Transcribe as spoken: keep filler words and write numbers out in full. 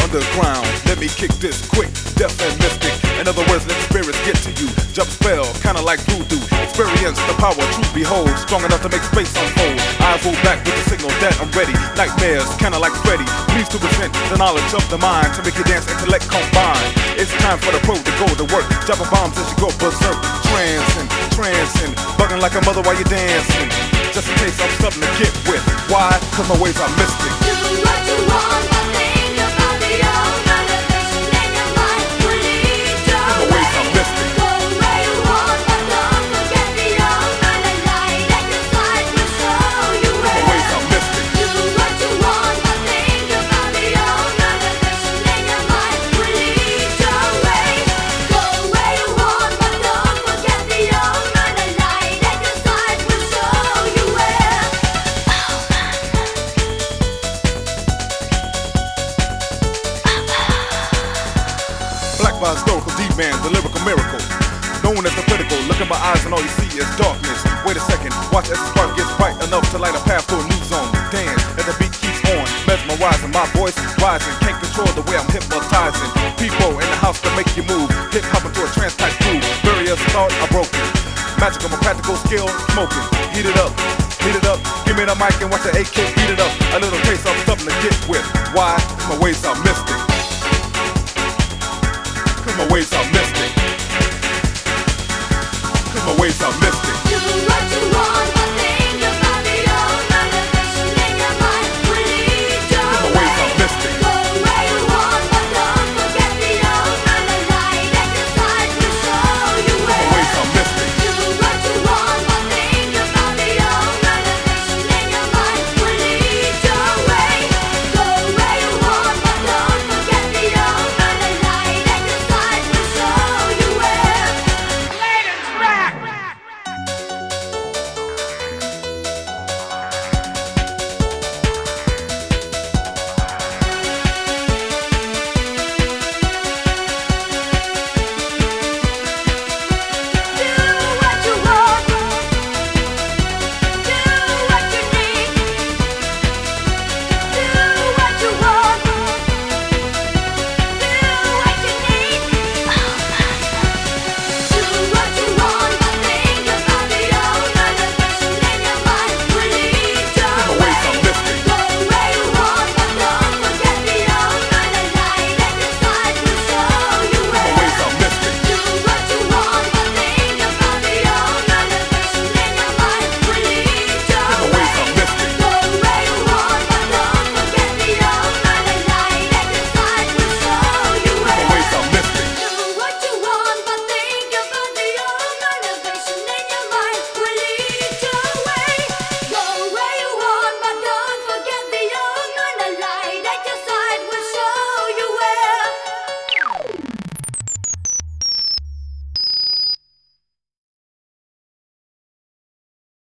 underground. Let me kick this quick, deaf and mystic. In other words, let spirits get to you. Jump spell, kinda like voodoo. Experience the power, truth behold. Strong enough to make space unfold. Eyes roll back with the signal that I'm ready. Nightmares, kinda like Freddy. Please to present the knowledge of the mind to make your dance intellect combine. It's time for the pro to go to work. Dropping bombs as you go berserk. Trancing, trancing, bugging like a mother while you're dancing. Just in case I'm something to get with. Why? Cause my ways are mystic. Do what you want, but think about the old manifestation in your mind. Lead your My way. ways are mystic. Go where you want, but don't forget the old man. The light at your side will show you My where. ways are mystic. Do what you want, but think about the old manifestation in your mind. Lead your way. Go where you want, but don't forget the old man. The light at your side will show you where. Black by historical D-man, the lyrical miracle. Known as the critical, look in my eyes and all you see is darkness. Wait a second, watch as the spark gets bright enough to light a path to a new zone. Dance as the beat keeps on, mesmerizing, my voice rising. Can't control the way I'm hypnotizing. People in the house to make you move, hip hop into a trance type groove. Barriers thought are broken. Magical, my practical skill, smoking. Heat it up, heat it up. Give me the mic and watch the A K beat it up. A little taste of something to get with. Why? My ways are mystic. Cause my ways are mystic. Cause my ways are mystic. Do what you want.